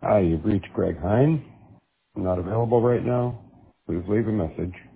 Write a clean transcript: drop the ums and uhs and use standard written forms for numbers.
Hi, you've reached Greg Hine. I'm not available right now. Please leave a message.